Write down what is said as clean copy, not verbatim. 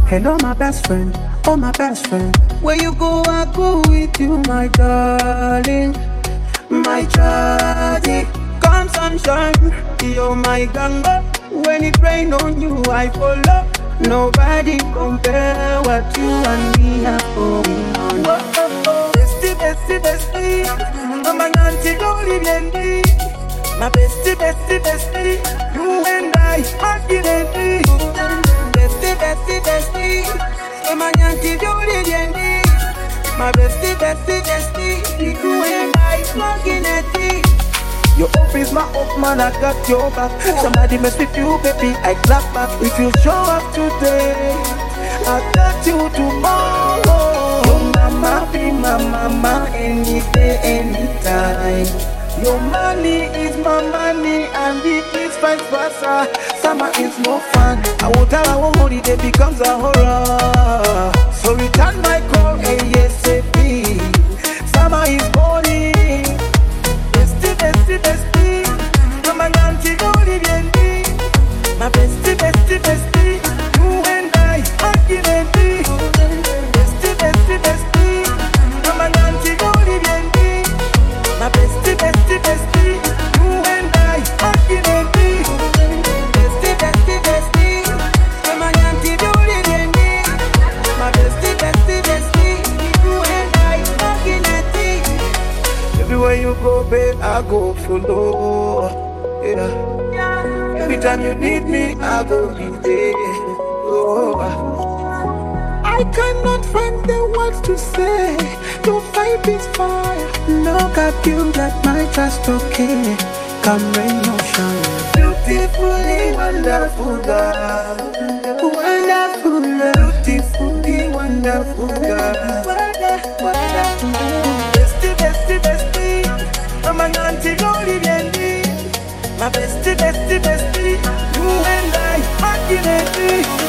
Hello, my best friend. Oh, my best friend. Where you go, I go with you, my darling. My charity. Come sunshine, you're my ganga. When it rain on you, I follow. Nobody compare what you and me have going on. Bestie, bestie, bestie. I'm an anti-Dolly. My bestie, bestie, bestie. You and I are getting bestie, bestie, bestie. I'm an anti-Dolly. My bestie, bestie, bestie. You and I are getting your hope is my hope, man, I got your back. Somebody mess with you, baby, I clap back. If you show up today, I got you tomorrow. Your mama be my mama, any day, anytime. Your money is my money, and it is vice versa. Summer is more fun. I won't tell our holiday becomes a horror. So return my call, ASAP. Summer is boring. Bestie, bestie, I'm an anti-Dolly. My bestie, bestie, bestie, you and I are giving me. Bestie, bestie, bestie, I'm an anti-Dolly. My bestie, bestie, bestie, you and I are giving me. Bestie, bestie, bestie, I'm an anti-Dolly. My bestie, bestie, bestie, you and I are giving me. Everywhere you go, babe, I go follow. Yeah. Every time you need me, I go be there. Oh. I cannot find the words to say. Your vibe is fire. Look at you, that my trust okay. Come rain or shine. Beautifully wonderful girl. Wonderful girl. Beautifully wonderful girl. Wonderful girl. Bestie, bestie, bestie. I'm an anti-Dolly. My bestie, bestie, bestie. You and I are getting